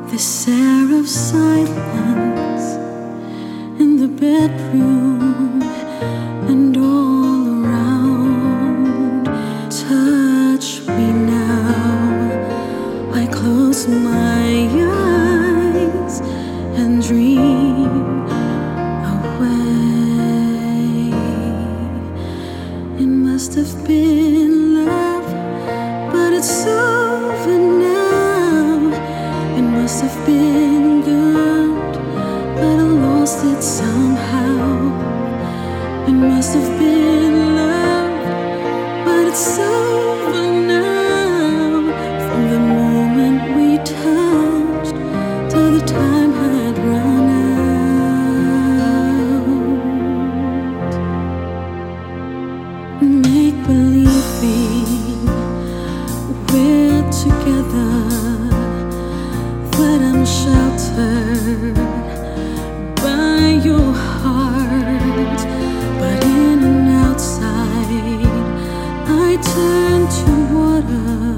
This air of silence in the bedroom and all around. Touch me now. I close my eyes and dream away. It must have been love, but it's over now. It must have been good, but I lost it somehow. It must have been love, but it's over now. From the moment we touched till the time had run out. Make believing we're together, that I'm sheltered by your heart, but in and outside I turn to water.